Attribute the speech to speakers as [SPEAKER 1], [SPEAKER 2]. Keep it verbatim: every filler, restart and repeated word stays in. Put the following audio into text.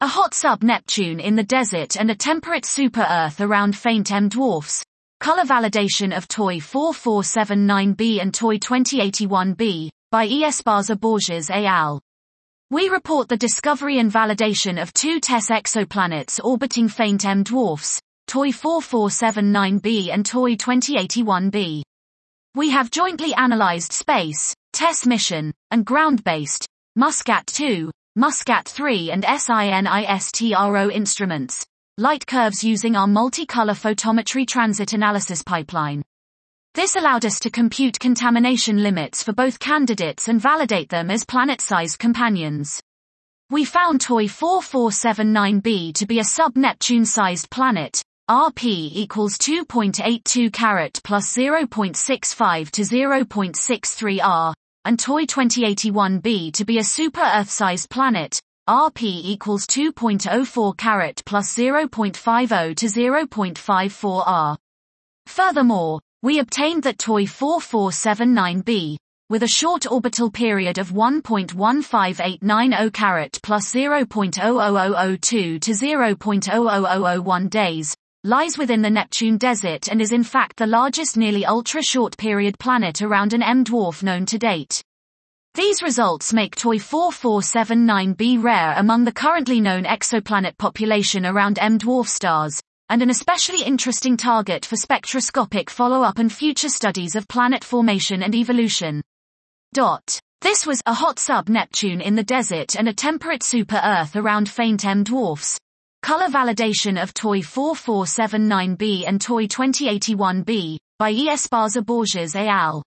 [SPEAKER 1] a hot sub-Neptune in the desert and a temperate super-Earth around faint M dwarfs. Color validation of T O I four four seven nine b and T O I twenty eighty-one b, by E. Esparza Borges et al. We report the discovery and validation of two TESS exoplanets orbiting faint M dwarfs, T O I four four seven nine b and T O I twenty eighty-one b. We have jointly analyzed space, TESS mission, and ground-based, Muscat two, Muscat three and SINISTRO instruments, light curves using our multicolor photometry transit analysis pipeline. This allowed us to compute contamination limits for both candidates and validate them as planet-sized companions. We found T O I four four seven nine b to be a sub-Neptune-sized planet, R P equals two point eight two carat plus zero point six five to zero point six three R, and T O I twenty eighty-one b to be a super-Earth-sized planet, R P equals two point zero four carat plus zero point five zero to zero point five four R. Furthermore, we obtained that T O I four four seven nine b, with a short orbital period of one point one five eight nine zero carat plus zero point zero zero zero zero two to zero point zero zero zero zero one days, lies within the Neptune desert and is in fact the largest nearly ultra-short period planet around an M dwarf known to date. These results make T O I four four seven nine b rare among the currently known exoplanet population around M dwarf stars, and an especially interesting target for spectroscopic follow-up and future studies of planet formation and evolution. Dot. This was a hot sub-Neptune in the desert and a temperate super-Earth around faint M dwarfs. Color validation of T O I four four seven nine b and T O I twenty eighty-one b, by E. Esparza Borges et al.